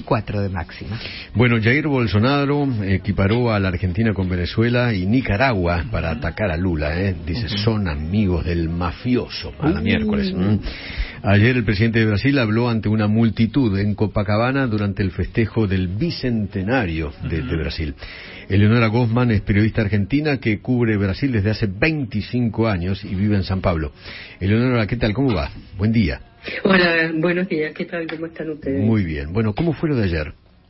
24 de máxima. Bueno, Jair Bolsonaro equiparó a la Argentina con Venezuela y Nicaragua para atacar a Lula, dice, son amigos del mafioso, a la miércoles. Ayer el presidente de Brasil habló ante una multitud en Copacabana durante el festejo del bicentenario de Brasil. Eleonora Gozman es periodista argentina que cubre Brasil desde hace 25 años y vive en San Pablo. Eleonora, ¿qué tal? ¿Cómo va? Buen día. Hola, buenos días. ¿Qué tal? ¿Cómo están ustedes? Muy bien. Bueno, ¿cómo fue lo de ayer?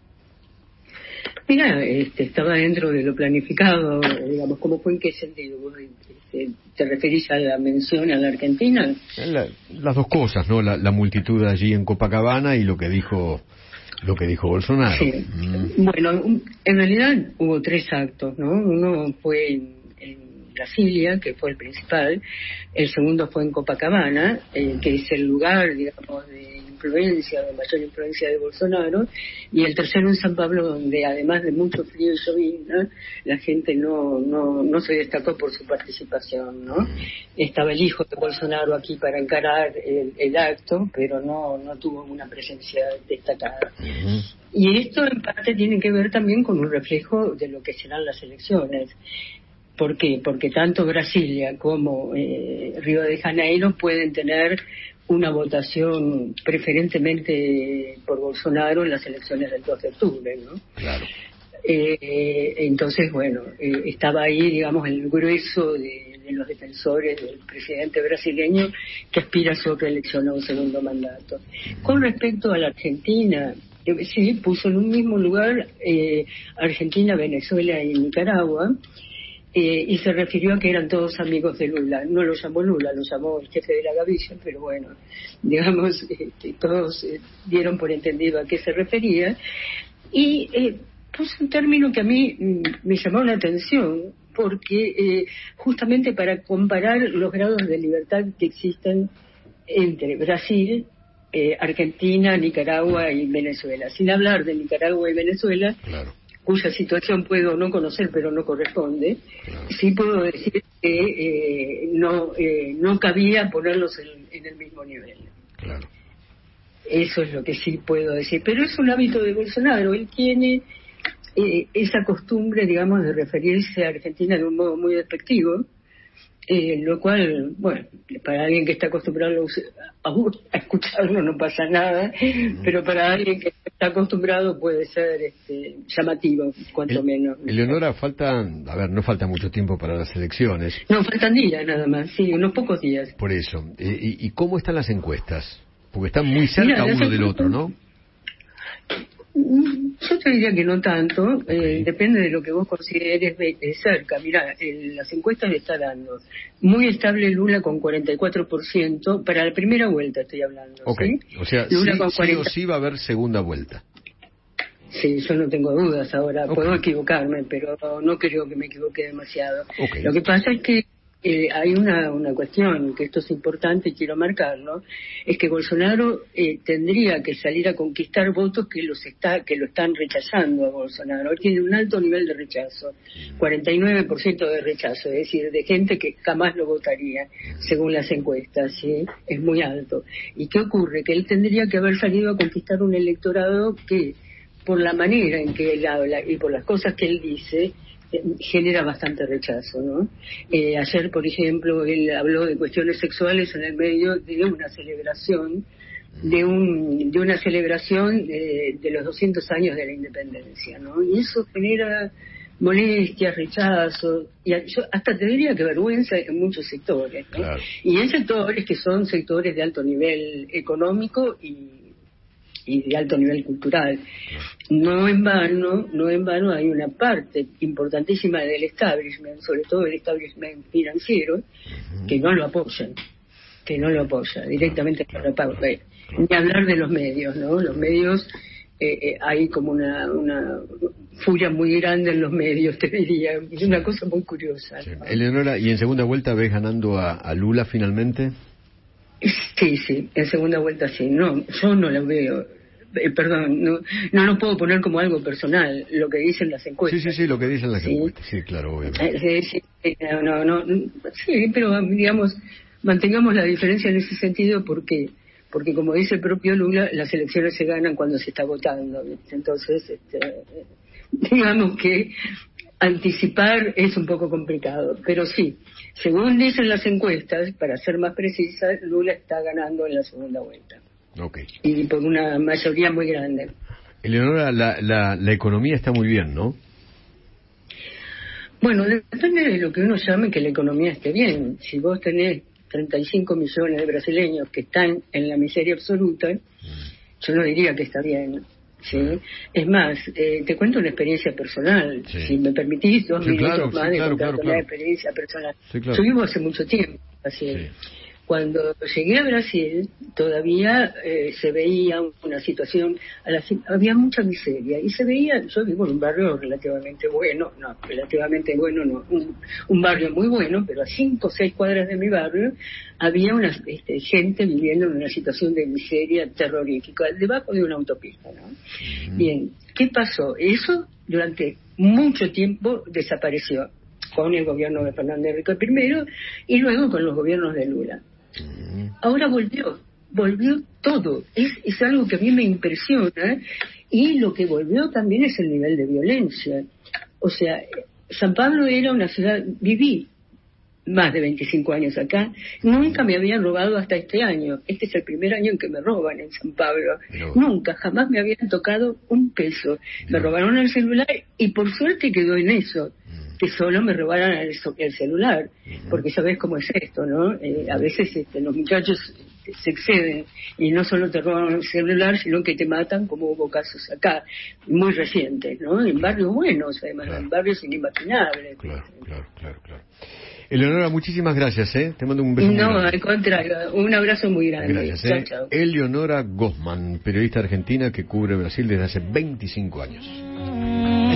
Mira, estaba dentro de lo planificado, digamos, ¿cómo fue? ¿En qué sentido? ¿Te referís a la mención a la Argentina? Las dos cosas, ¿no? La multitud allí en Copacabana y lo que dijo Bolsonaro. Sí. Bueno, en realidad hubo 3 actos, ¿no? Uno fue en Brasilia, que fue el principal. El segundo fue en Copacabana, que es el lugar, digamos, de mayor influencia de Bolsonaro. Y el tercero en San Pablo, donde además de mucho frío y llovizna, la gente no se destacó por su participación, ¿no? Estaba el hijo de Bolsonaro aquí para encarar el acto, pero no tuvo una presencia destacada. Y esto en parte tiene que ver también con un reflejo de lo que serán las elecciones. ¿Por qué? Porque tanto Brasilia como Río de Janeiro pueden tener una votación preferentemente por Bolsonaro en las elecciones del 2 de octubre, ¿no? Claro. Entonces, bueno, estaba ahí, digamos, el grueso de los defensores del presidente brasileño que aspira a su reelección a un segundo mandato. Con respecto a la Argentina, sí, puso en un mismo lugar Argentina, Venezuela y Nicaragua, y se refirió a que eran todos amigos de Lula. No lo llamó Lula, lo llamó el jefe de la Gavilla, pero bueno, digamos, todos dieron por entendido a qué se refería. Y puso un término que a mí me llamó la atención, porque justamente para comparar los grados de libertad que existen entre Brasil, Argentina, Nicaragua y Venezuela. Sin hablar de Nicaragua y Venezuela, claro, cuya situación puedo no conocer, pero no corresponde, claro, sí puedo decir que no cabía ponerlos en el mismo nivel. Claro. Eso es lo que sí puedo decir. Pero es un hábito de Bolsonaro. Él tiene esa costumbre, digamos, de referirse a Argentina de un modo muy despectivo, lo cual, bueno, para alguien que está acostumbrado a escucharlo no pasa nada, pero para alguien que está acostumbrado puede ser llamativo, cuanto menos. Eleonora, no falta mucho tiempo para las elecciones. No, faltan días nada más, sí, unos pocos días. Por eso. ¿Y cómo están las encuestas? Porque están muy cerca uno del otro, ¿no? Yo te diría que no tanto, Okay. Depende de lo que vos consideres de cerca. Mirá, las encuestas le está dando muy estable Lula con 44%, para la primera vuelta estoy hablando. Okay. ¿Sí? O sea, Lula sí, con 40... sí o sí va a haber segunda vuelta. Sí, yo no tengo dudas ahora, Okay. Puedo equivocarme, pero no creo que me equivoque demasiado. Okay. Lo que pasa es que hay una cuestión, que esto es importante y quiero marcarlo, es que Bolsonaro tendría que salir a conquistar votos que lo están rechazando a Bolsonaro. Él tiene un alto nivel de rechazo, 49% de rechazo, es decir, de gente que jamás lo votaría, según las encuestas, ¿sí? Es muy alto. ¿Y qué ocurre? Que él tendría que haber salido a conquistar un electorado que, por la manera en que él habla y por las cosas que él dice, genera bastante rechazo, ¿no? Ayer, por ejemplo, él habló de cuestiones sexuales en el medio de una celebración de los 200 años de la independencia, ¿no? Y eso genera molestias, rechazo, y yo hasta te diría que vergüenza en muchos sectores, ¿no? Claro. Y en sectores que son sectores de alto nivel económico y de alto nivel cultural. No en vano hay una parte importantísima del establishment, sobre todo el establishment financiero, que no lo apoya directamente, no lo apoya. Ni hablar de los medios, ¿no? Los medios, hay como una furia muy grande en los medios, te diría, es una cosa muy curiosa, Sí. ¿no? Eleonora, ¿y en segunda vuelta ves ganando a Lula finalmente? Sí, en segunda vuelta sí. No, yo no la veo. Perdón, no lo puedo poner como algo personal, lo que dicen las encuestas. Sí, lo que dicen las encuestas. Sí, claro, obviamente. Sí, pero digamos, mantengamos la diferencia en ese sentido porque porque como dice el propio Lula, las elecciones se ganan cuando se está votando, ¿viste? Entonces, digamos que anticipar es un poco complicado, pero sí, según dicen las encuestas, para ser más precisa, Lula está ganando en la segunda vuelta. Okay. Y por una mayoría muy grande. Eleonora, la economía está muy bien, ¿no? Bueno, depende de lo que uno llame que la economía esté bien. Si vos tenés 35 millones de brasileños que están en la miseria absoluta, yo no diría que está bien. ¿Sí? Es más, te cuento una experiencia personal, sí. Si me permitís 2 minutos más de contar una experiencia personal. Sí, claro. Yo vivo hace mucho tiempo, así. Sí. Cuando llegué a Brasil, todavía se veía una situación, había mucha miseria, y se veía, yo vivo en un barrio relativamente bueno, un barrio muy bueno, pero a 5 o 6 cuadras de mi barrio había una gente viviendo en una situación de miseria terrorífica, debajo de una autopista, ¿no? Bien, ¿qué pasó? Eso durante mucho tiempo desapareció con el gobierno de Fernando Henrique I y luego con los gobiernos de Lula. Ahora volvió todo, es algo que a mí me impresiona, y lo que volvió también es el nivel de violencia. O sea, San Pablo era una ciudad, viví más de 25 años acá, nunca me habían robado hasta este año. Este es el primer año en que me roban en San Pablo. Nunca, jamás me habían tocado un peso. Me robaron el celular y por suerte quedó en eso, que solo me robaran el celular, porque sabés cómo es esto, ¿no? A veces los muchachos se exceden y no solo te roban el celular, sino que te matan, como hubo casos acá, muy recientes, ¿no? En barrios buenos, además, en barrios inimaginables. Claro. Eleonora, muchísimas gracias, Te mando un beso. No, al contrario, un abrazo muy grande. Gracias, Chao. Eleonora Gozman, periodista argentina que cubre Brasil desde hace 25 años.